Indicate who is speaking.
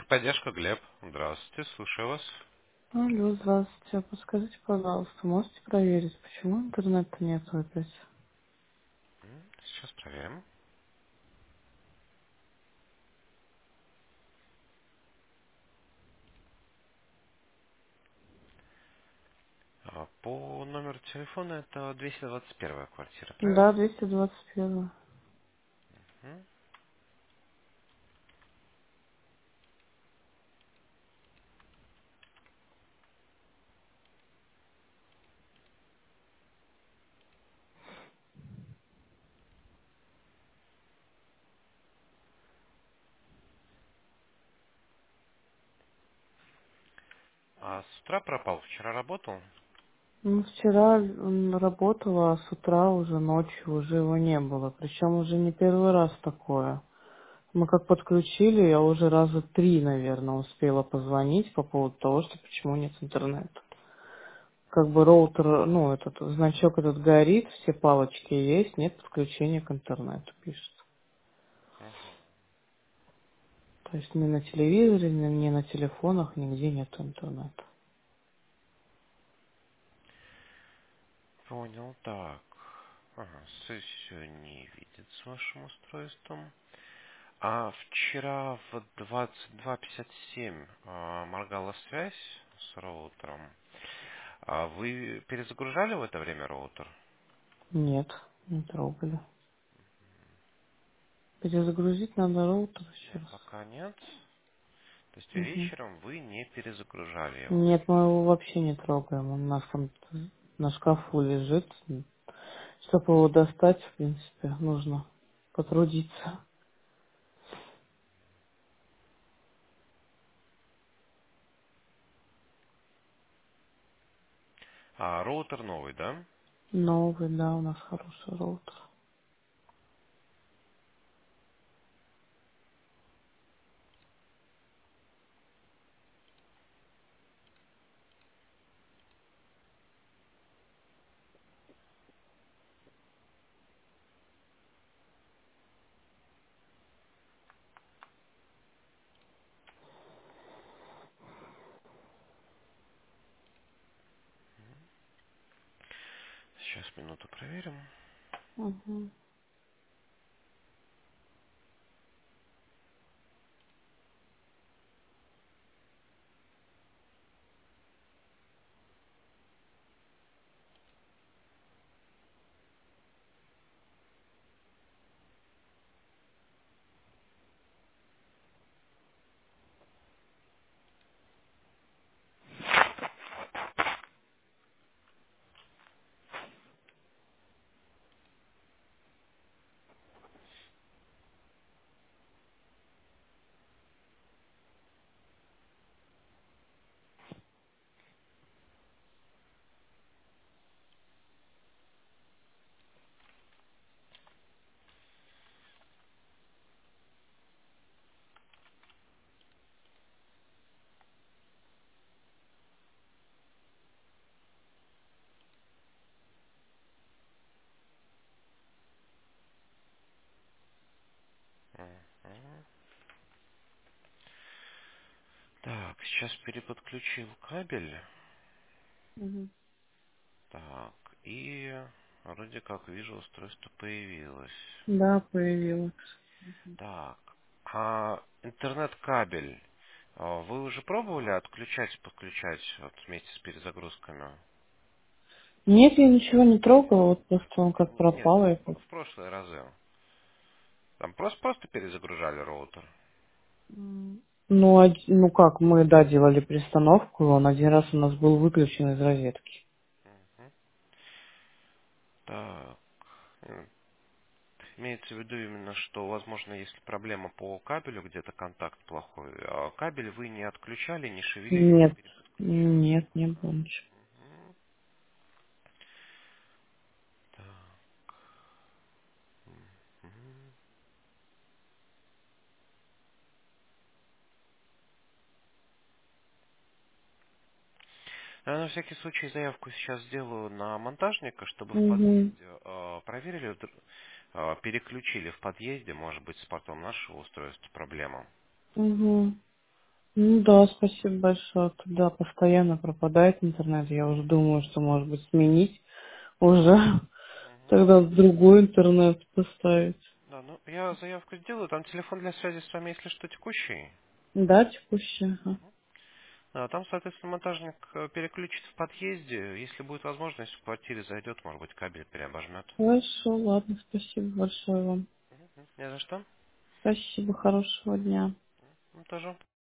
Speaker 1: Техподдержка, Глеб. Здравствуйте, слушаю вас.
Speaker 2: Алло, здравствуйте. А подскажите, пожалуйста, можете проверить, почему интернета нет опять?
Speaker 1: Сейчас проверим. По номеру телефона это 221 квартира,
Speaker 2: Да,
Speaker 1: правильно?
Speaker 2: 221.
Speaker 1: Мгм. А с утра пропал, вчера работал?
Speaker 2: Ну, вчера работала, а с утра уже ночью уже его не было. Причем уже не первый раз такое. Мы как подключили, я уже раза 3, наверное, успела позвонить по поводу того, что почему нет интернета. Как бы роутер, ну, этот значок этот горит, все палочки есть, нет подключения к интернету, пишет. То есть ни на телевизоре, ни на телефонах, нигде нет интернета.
Speaker 1: Понял, так. Ага, сессию не видит с вашим устройством. А вчера в 22:57 моргала связь с роутером. А вы перезагружали в это время роутер?
Speaker 2: Нет, не трогали. Перезагрузить надо роутер еще
Speaker 1: Нет,
Speaker 2: раз.
Speaker 1: пока нет. То есть
Speaker 2: Мгм.
Speaker 1: вечером вы не перезагружали его.
Speaker 2: Нет, мы его вообще не трогаем. Он у нас там на шкафу лежит. Чтобы его достать, в принципе, нужно потрудиться.
Speaker 1: А роутер новый, да?
Speaker 2: Новый, да, у нас хороший роутер.
Speaker 1: Сейчас минуту проверим.
Speaker 2: Угу.
Speaker 1: Мгм. Так, сейчас переподключил кабель.
Speaker 2: Угу.
Speaker 1: Так, и вроде как вижу, устройство появилось.
Speaker 2: Да, появилось.
Speaker 1: Так, а интернет-кабель вы уже пробовали отключать, подключать вот вместе с перезагрузками?
Speaker 2: Нет, я ничего не трогала, вот просто он как
Speaker 1: Нет,
Speaker 2: пропал.
Speaker 1: в прошлые разы. Там просто перезагружали роутер.
Speaker 2: Ну, ну как, мы, да, делали перестановку, он один раз у нас был выключен из розетки.
Speaker 1: Мгм. Так, имеется в виду именно, что, возможно, если проблема по кабелю, где-то контакт плохой, а кабель вы не отключали, не шевелили, не
Speaker 2: Нет,
Speaker 1: переподключали.
Speaker 2: нет, не было ничего.
Speaker 1: Мгм. Так, мгм. Я на всякий случай заявку сейчас сделаю на монтажника, чтобы в
Speaker 2: Угу,
Speaker 1: подъезде проверили, переключили в подъезде, может быть, с портом нашего устройства проблема.
Speaker 2: угу. Ну да, спасибо большое. Туда постоянно пропадает интернет. Я уже думаю, что может быть сменить уже.
Speaker 1: Мгм.
Speaker 2: Тогда другой интернет поставить.
Speaker 1: Да, ну я заявку сделаю, там телефон для связи с вами, если что, текущий.
Speaker 2: Да, текущая. Ага.
Speaker 1: Да, там, соответственно, монтажник переключит в подъезде. Если будет возможность, в квартире зайдет, может быть, кабель переобожмет.
Speaker 2: Хорошо, ладно, спасибо большое вам.
Speaker 1: Не за что.
Speaker 2: Спасибо, хорошего дня.
Speaker 1: Ну, тоже.